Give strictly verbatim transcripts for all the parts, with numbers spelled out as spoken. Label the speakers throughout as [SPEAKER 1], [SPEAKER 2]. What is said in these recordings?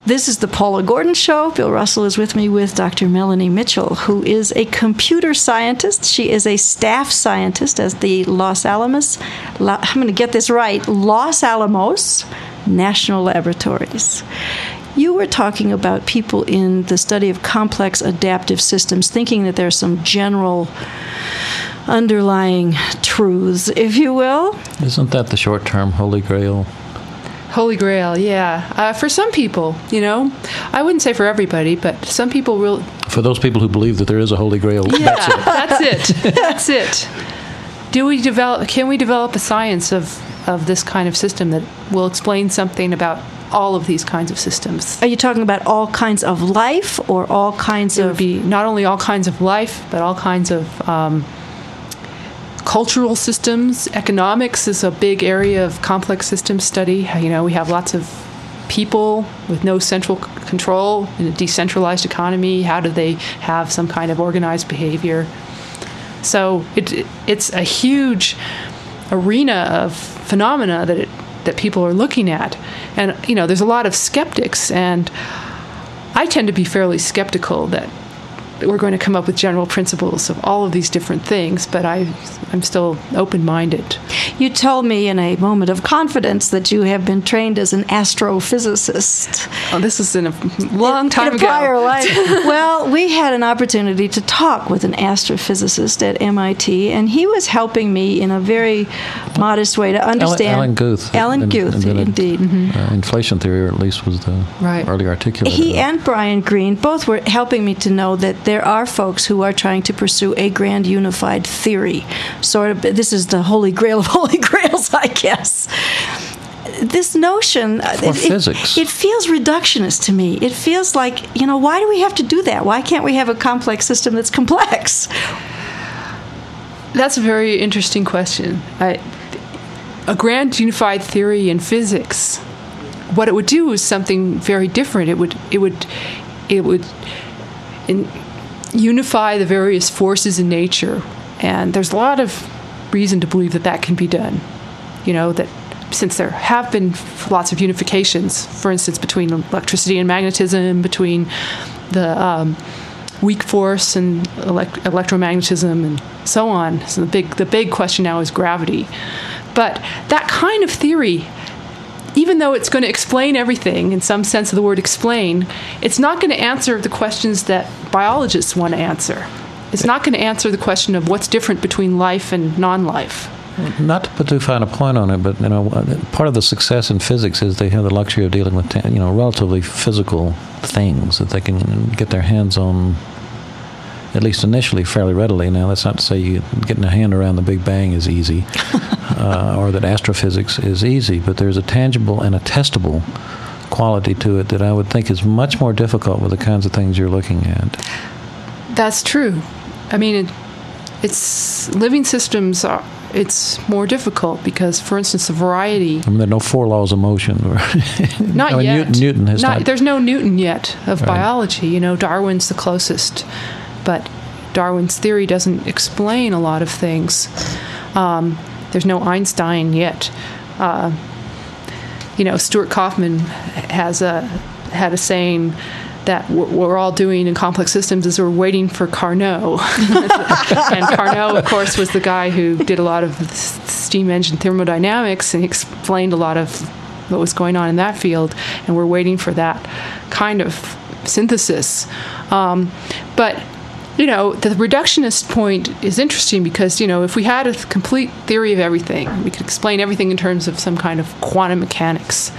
[SPEAKER 1] This is the Paula Gordon Show. Bill Russell is with me with Doctor Melanie Mitchell, who is a computer scientist. She is a staff scientist at the Los Alamos, I'm going to get this right, Los Alamos National Laboratories. You were talking about people in the study of complex adaptive systems thinking that there's some general underlying truths, if you will.
[SPEAKER 2] Isn't that the short-term Holy Grail?
[SPEAKER 3] Holy Grail, yeah. Uh, for some people, you know, I wouldn't say for everybody, but some people will.
[SPEAKER 2] For those people who believe that there is a Holy Grail,
[SPEAKER 3] yeah,
[SPEAKER 2] that's
[SPEAKER 3] it. That's it. That's it. Do we develop? Can we develop a science of of this kind of system that will explain something about all of these kinds of systems?
[SPEAKER 1] Are you talking about all kinds of life, or all kinds
[SPEAKER 3] it
[SPEAKER 1] of?
[SPEAKER 3] It would be not only all kinds of life, but all kinds of. Um, Cultural systems, economics is a big area of complex system study. You know, we have lots of people with no central c- control in a decentralized economy. How do they have some kind of organized behavior? So it, it's a huge arena of phenomena that it, that people are looking at. And, you know, there's a lot of skeptics, and I tend to be fairly skeptical that we're going to come up with general principles of all of these different things, but I, I'm still open-minded.
[SPEAKER 1] You told me in a moment of confidence that you have been trained as an astrophysicist.
[SPEAKER 3] Oh, this was in a long time
[SPEAKER 1] in a
[SPEAKER 3] ago.
[SPEAKER 1] Prior life. Well, we had an opportunity to talk with an astrophysicist at M I T, and he was helping me in a very modest way to understand.
[SPEAKER 2] Alan Guth.
[SPEAKER 1] Alan
[SPEAKER 2] and,
[SPEAKER 1] Guth,
[SPEAKER 2] and
[SPEAKER 1] indeed.
[SPEAKER 2] Mm-hmm. Uh, inflation theory, or at least was the
[SPEAKER 3] right.
[SPEAKER 2] early articulator.
[SPEAKER 1] He and Brian Greene both were helping me to know that there are folks who are trying to pursue a grand unified theory. Sort of, this is the holy grail of holy grails, I guess. This notion...
[SPEAKER 2] For
[SPEAKER 1] it,
[SPEAKER 2] physics.
[SPEAKER 1] It, it feels reductionist to me. It feels like, you know, why do we have to do that? Why can't we have a complex system that's complex?
[SPEAKER 3] That's a very interesting question. I, a grand unified theory in physics, what it would do is something very different. It would... It would... It would in, unify the various forces in nature, and there's a lot of reason to believe that that can be done. You know, that since there have been lots of unifications, for instance, between electricity and magnetism, between the um, weak force and elect- electromagnetism, and so on. So the big the big question now is gravity. But that kind of theory, even though it's going to explain everything in some sense of the word explain, it's not going to answer the questions that biologists want to answer. It's not going to answer the question of what's different between life and non-life.
[SPEAKER 2] Not to put too fine a point on it, but you know, part of the success in physics is they have the luxury of dealing with you know relatively physical things that they can get their hands on, at least initially, fairly readily. Now, that's not to say you getting a hand around the Big Bang is easy, uh, or that astrophysics is easy, but there's a tangible and a testable quality to it that I would think is much more difficult with the kinds of things you're looking at.
[SPEAKER 3] That's true. I mean, it, it's living systems are. It's more difficult because, for instance, the variety.
[SPEAKER 2] I mean, there are no four laws of motion.
[SPEAKER 3] Not
[SPEAKER 2] I mean,
[SPEAKER 3] yet.
[SPEAKER 2] Newton, Newton has
[SPEAKER 3] not,
[SPEAKER 2] not.
[SPEAKER 3] There's no Newton yet of
[SPEAKER 2] right.
[SPEAKER 3] biology. You know, Darwin's the closest, but Darwin's theory doesn't explain a lot of things. Um, there's no Einstein yet. Uh, you know, Stuart Kauffman has a had a saying that what we're all doing in complex systems is we're waiting for Carnot. And Carnot, of course, was the guy who did a lot of steam engine thermodynamics and explained a lot of what was going on in that field, and we're waiting for that kind of synthesis. Um, but, you know, the reductionist point is interesting because, you know, if we had a complete theory of everything, we could explain everything in terms of some kind of quantum mechanics.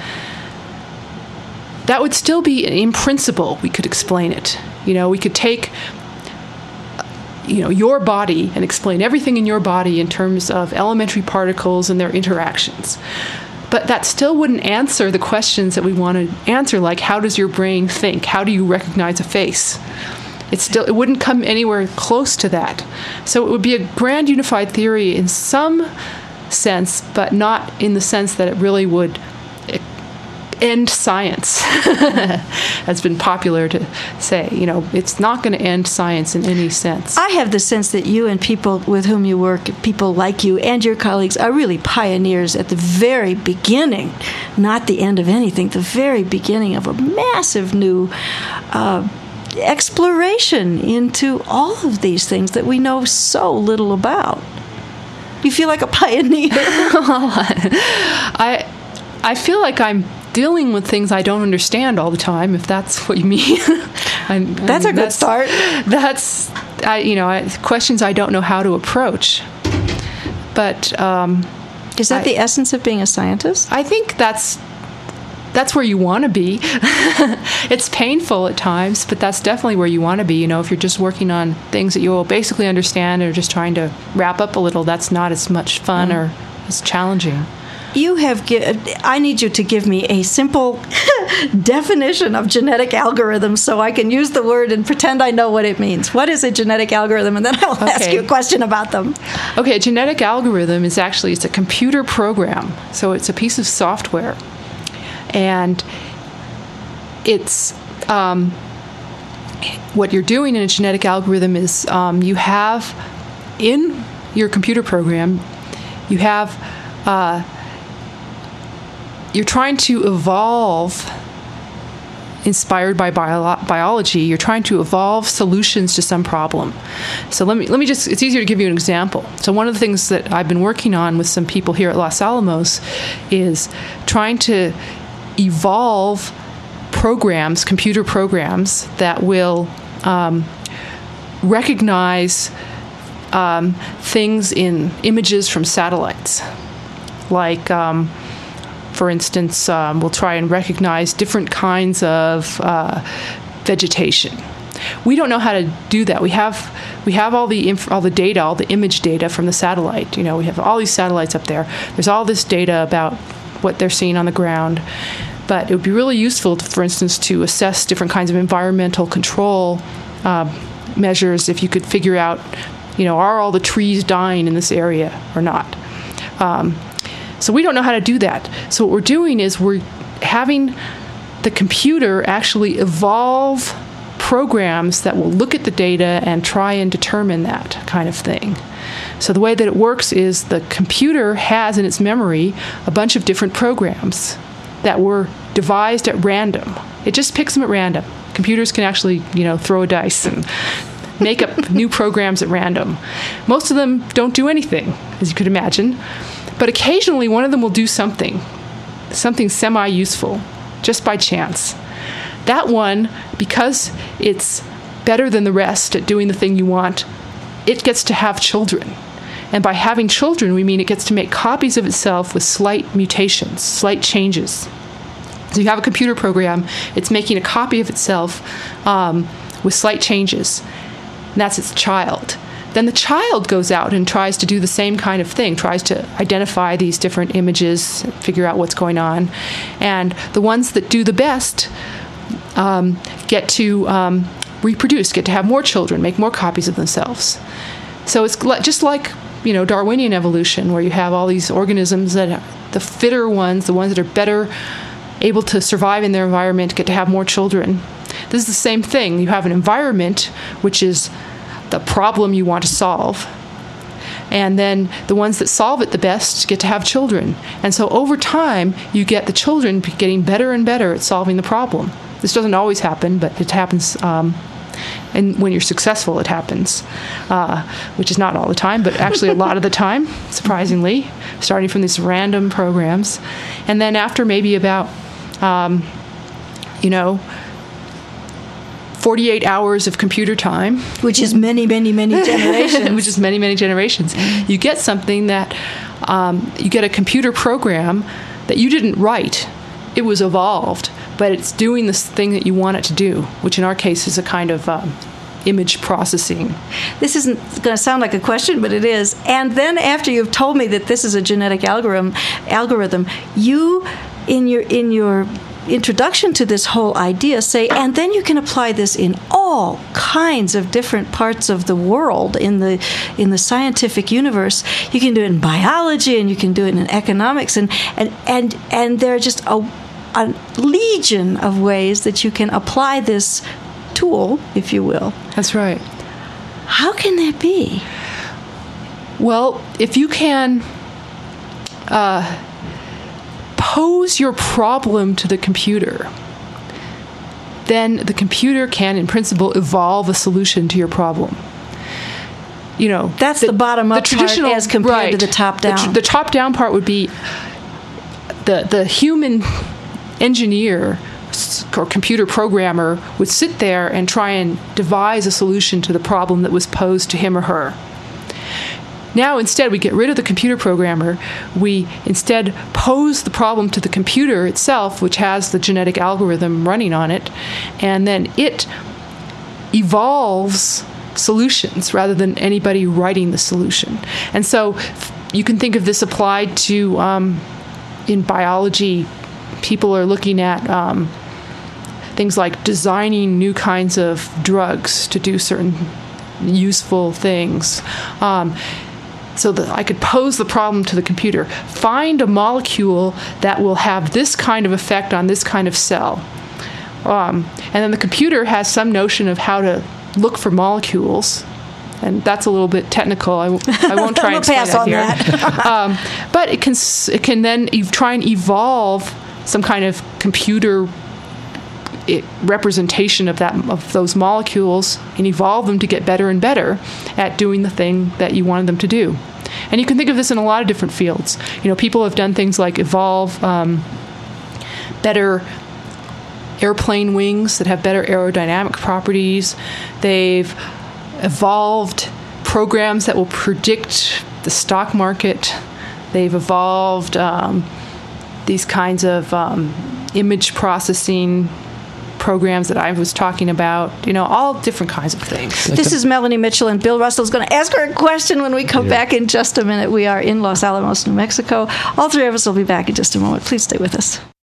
[SPEAKER 3] That would still be, in principle, we could explain it. You know, we could take, you know, your body and explain everything in your body in terms of elementary particles and their interactions. But that still wouldn't answer the questions that we want to answer, like how does your brain think? How do you recognize a face? It still it wouldn't come anywhere close to that. So it would be a grand unified theory in some sense, but not in the sense that it really would end science. has been popular to say. You know, it's not going to end science in any sense.
[SPEAKER 1] I have the sense that you and people with whom you work, people like you and your colleagues, are really pioneers at the very beginning, not the end of anything, the very beginning of a massive new uh, exploration into all of these things that we know so little about. You feel like a pioneer.
[SPEAKER 3] I I feel like I'm dealing with things I don't understand all the time, if that's what you mean. I'm,
[SPEAKER 1] that's I mean, a good
[SPEAKER 3] that's,
[SPEAKER 1] start.
[SPEAKER 3] That's, I, you know, I, questions I don't know how to approach. But um,
[SPEAKER 1] is that
[SPEAKER 3] I,
[SPEAKER 1] the essence of being a scientist?
[SPEAKER 3] I think that's that's where you want to be. It's painful at times, but that's definitely where you want to be. You know, if you're just working on things that you'll basically understand or just trying to wrap up a little, that's not as much fun mm. or as challenging.
[SPEAKER 1] You have. I need you to give me a simple definition of genetic algorithms so I can use the word and pretend I know what it means. What is a genetic algorithm? And then I'll okay. ask you a question about them.
[SPEAKER 3] Okay, a genetic algorithm is actually it's a computer program. So it's a piece of software, and it's um, what you're doing in a genetic algorithm is um, you have in your computer program you have. Uh, You're trying to evolve, inspired by bio- biology, you're trying to evolve solutions to some problem. So let me let me just, it's easier to give you an example. So one of the things that I've been working on with some people here at Los Alamos is trying to evolve programs, computer programs, that will um, recognize um, things in images from satellites. Like, um, for instance, um, we'll try and recognize different kinds of uh, vegetation. We don't know how to do that. We have we have all the inf- all the data, all the image data from the satellite. You know, we have all these satellites up there. There's all this data about what they're seeing on the ground. But it would be really useful, to, for instance, to assess different kinds of environmental control uh, measures if you could figure out, you know, are all the trees dying in this area or not? Um, So we don't know how to do that. So what we're doing is we're having the computer actually evolve programs that will look at the data and try and determine that kind of thing. So the way that it works is the computer has in its memory a bunch of different programs that were devised at random. It just picks them at random. Computers can actually, you know, throw a dice and make up new programs at random. Most of them don't do anything, as you could imagine. But occasionally one of them will do something, something semi-useful, just by chance. That one, because it's better than the rest at doing the thing you want, it gets to have children. And by having children, we mean it gets to make copies of itself with slight mutations, slight changes. So you have a computer program, it's making a copy of itself um, with slight changes. And that's its child. Then the child goes out and tries to do the same kind of thing, tries to identify these different images, figure out what's going on. And the ones that do the best um, get to um, reproduce, get to have more children, make more copies of themselves. So it's just like, you know, Darwinian evolution, where you have all these organisms that are the fitter ones, the ones that are better able to survive in their environment, get to have more children. This is the same thing. You have an environment which is the problem you want to solve. And then the ones that solve it the best get to have children. And so over time, you get the children getting better and better at solving the problem. This doesn't always happen, but it happens. Um, and when you're successful, it happens, uh, which is not all the time, but actually a lot of the time, surprisingly, starting from these random programs. And then after maybe about, um, you know, forty-eight hours of computer time,
[SPEAKER 1] which is many, many, many generations,
[SPEAKER 3] which is many, many generations, you get something that um, you get a computer program that you didn't write. It was evolved, but it's doing this thing that you want it to do, which in our case is a kind of um, image processing.
[SPEAKER 1] This isn't going to sound like a question, but it is. And then after you've told me that this is a genetic algorithm, algorithm, you in your in your introduction to this whole idea say, and then you can apply this in all kinds of different parts of the world in the in the scientific universe. You can do it in biology, and you can do it in economics, and and and, and there are just a a legion of ways that you can apply this tool, if you will.
[SPEAKER 3] That's right.
[SPEAKER 1] How can that be?
[SPEAKER 3] Well, if you can uh, pose your problem to the computer, then the computer can, in principle, evolve a solution to your problem. You know,
[SPEAKER 1] that's the, the bottom up part as compared
[SPEAKER 3] right,
[SPEAKER 1] to the top down.
[SPEAKER 3] The, tr- the top down part would be the the human engineer or computer programmer would sit there and try and devise a solution to the problem that was posed to him or her. Now, instead, we get rid of the computer programmer. We instead pose the problem to the computer itself, which has the genetic algorithm running on it, and then it evolves solutions rather than anybody writing the solution. And so you can think of this applied to, um, in biology, people are looking at um, things like designing new kinds of drugs to do certain useful things. Um, so that I could pose the problem to the computer. Find a molecule that will have this kind of effect on this kind of cell. Um, and then the computer has some notion of how to look for molecules. And that's a little bit technical. I, w- I won't try and explain
[SPEAKER 1] pass
[SPEAKER 3] that
[SPEAKER 1] on
[SPEAKER 3] here.
[SPEAKER 1] That.
[SPEAKER 3] um, but it can it can then ev- try and evolve some kind of computer it, representation of that of those molecules and evolve them to get better and better at doing the thing that you wanted them to do. And you can think of this in a lot of different fields. You know, people have done things like evolve um, better airplane wings that have better aerodynamic properties. They've evolved programs that will predict the stock market. They've evolved um, these kinds of um, image processing programs that I was talking about, you know, all different kinds of things.
[SPEAKER 1] This is Melanie Mitchell, and Bill Russell is going to ask her a question when we come yeah. back in just a minute. We are in Los Alamos, New Mexico. All three of us will be back in just a moment. Please stay with us.